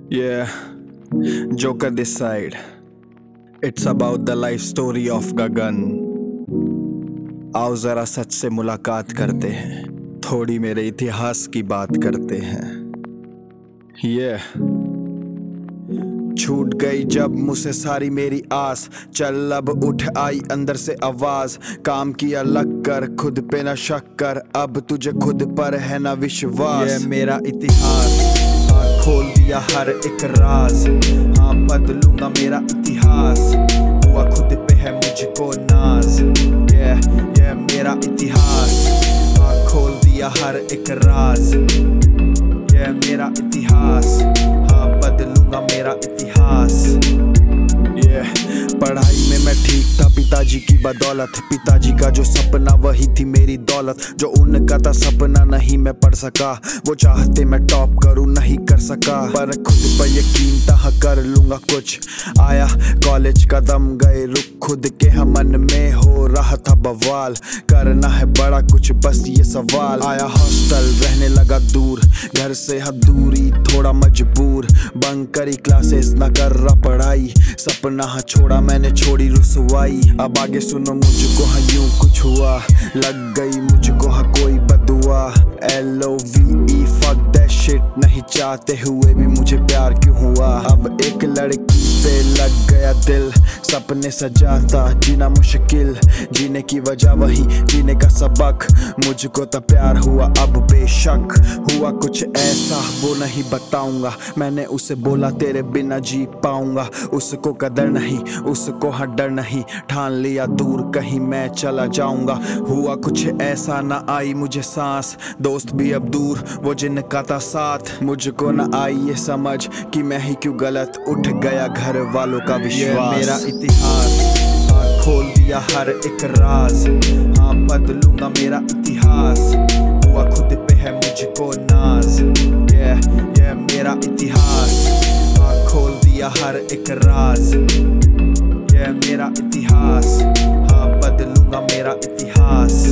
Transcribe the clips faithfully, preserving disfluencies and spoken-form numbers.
Yeah, Joker this side. It's about the life story of गगन। आओ जरा सच से मुलाकात करते हैं, थोड़ी मेरे इतिहास की बात करते हैं। yeah. छूट गई जब मुझसे सारी मेरी आस, चल अब उठ आई अंदर से आवाज। काम किया लग कर, खुद पे न शक कर, अब तुझे खुद पर है ना विश्वास। ये मेरा इतिहास, हाँ खोल दिया हर एक राज। हाँ बदलूंगा मेरा इतिहास, हुआ खुद पे है मुझको नाज। ये ये मेरा इतिहास, हाँ खोल दिया हर एक राज। ये मेरा इतिहास, हाँ बदलूंगा मेरा इतिहास। yeah. पढ़ाई में मैं ठीक था पिताजी की बदौलत, पिताजी का जो सपना वही थी मेरी दौलत। जो उनका था सपना नहीं मैं पढ़ सका, वो चाहते मैं टॉप करूं नहीं कर सका। पर खुद पर यकीन था हाँ कर लूंगा कुछ। आया कॉलेज का दम गए रुक, खुद के हम मन में हो रहा था बवाल। करना है बड़ा कुछ बस ये सवाल। आया हॉस्टल रहने लगा दूर, घर से हाँ दूरी थोड़ा मजबूर। बंक करी क्लासेस ना कर रहा पढ़ाई, सपना हाँ छोड़ा मैंने छोड़ी रुसवाई। अब आगे सुनो मुझको हाँ यूं कुछ हुआ, लग गई मुझको हाँ कोई बदुआ। L O V E fuck that shit, नहीं चाहते हुए भी मुझे प्यार क्यों हुआ। अब एक लड़की पे लग गया दिल, सपने सजाता जीना मुश्किल। जीने की वजह वही जीने का सबक, मुझको तो प्यार हुआ अब बेशक। हुआ कुछ ऐसा वो नहीं बताऊंगा, मैंने उसे बोला तेरे बिना जी पाऊंगा। उसको कदर नहीं उसको हाँ डर नहीं, ठान लिया दूर कहीं मैं चला जाऊंगा। हुआ कुछ ऐसा ना आई मुझे सांस, दोस्त भी अब दूर वो जिनका था साथ। मुझको ना आई ये समझ कि मैं ही क्यों गलत, उठ गया घर वालों का विश्वास। मेरा इतिहास, हाँ खोल दिया हर एक राज। हाँ बदलूंगा मेरा इतिहास, हुआ खुद पे है मुझको नाज। ये ये मेरा इतिहास, हाँ खोल दिया हर एक राज। ये मेरा इतिहास, हाँ बदलूंगा मेरा इतिहास।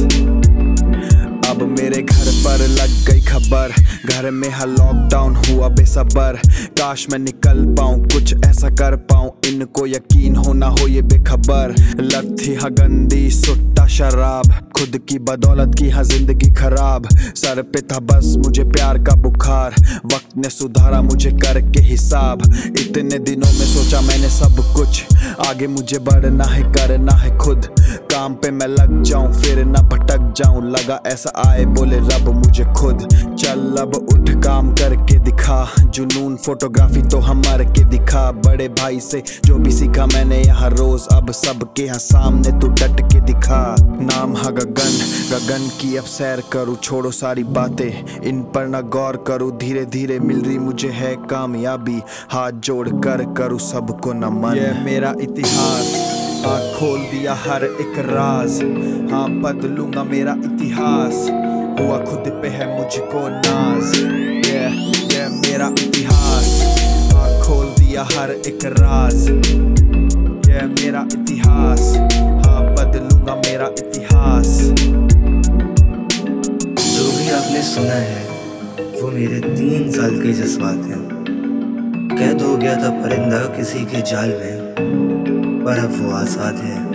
अब मेरे घर पर लग गई खबर, घर में हाँ लॉकडाउन हुआ बेसबर। काश मैं निकल पाऊं कुछ ऐसा कर पाऊं, इनको यकीन हो ना हो ये बेखबर। लत थी हाँ गंदी सुट्टा शराब, खुद की बदौलत की हाँ जिंदगी खराब। सर पे था बस मुझे प्यार का बुखार, वक्त ने सुधारा मुझे करके हिसाब। इतने दिनों में सोचा मैंने सब कुछ, आगे मुझे बढ़ना है करना है खुद। काम पे मैं लग जाऊं फिर ना भटक जाऊं, लगा ऐसा आए बोले रब मुझे खुद। चल अब उठ काम करके दिखा, जुनून फोटोग्राफी तो हम मर के दिखा। बड़े भाई से जो भी सीखा मैंने यहाँ रोज, अब सबके यहाँ सामने तू डट के दिखा। नाम है गगन, गगन की अब सैर करूँ, छोड़ो सारी बातें इन पर न गौर करूँ। धीरे धीरे मिल रही मुझे है कामयाबी, हाथ जोड़ कर करूँ सबको नमन। ये मेरा इतिहास, हाँ खोल दिया हर एक राज। हाँ बदलूंगा मेरा इतिहास, हुआ खुद पे है मुझको नाज। ये ये मेरा इतिहास, हाँ खोल दिया हर एक राज। ये मेरा इतिहास, हाँ बदलूंगा मेरा इतिहास। जो भी आपने सुना है वो मेरे तीन साल के जज्बात हैं। कैद हो गया था परिंदा किसी के जाल में, पर अब वो आजाद है।